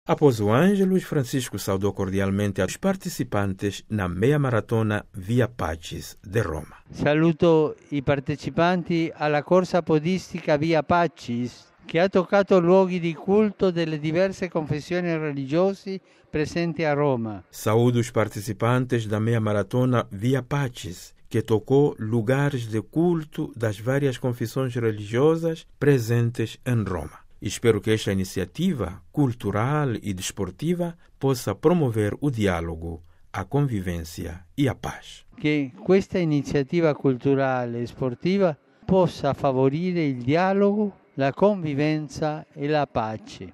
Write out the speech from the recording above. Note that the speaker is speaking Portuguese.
Após o Ângelus, Francisco saudou cordialmente os participantes na meia maratona Via Pacis de Roma. Saluto i partecipanti alla corsa podistica Via Pacis, che ha toccato luoghi di culto delle diverse confessioni religiose presenti a Roma. Saúdo os participantes da meia maratona Via Pacis, que tocou lugares de culto das várias confissões religiosas presentes em Roma. Espero que esta iniciativa cultural e desportiva possa promover o diálogo, a convivência e a paz. Che questa iniziativa culturale e sportiva possa favorire il dialogo, la convivenza e la pace.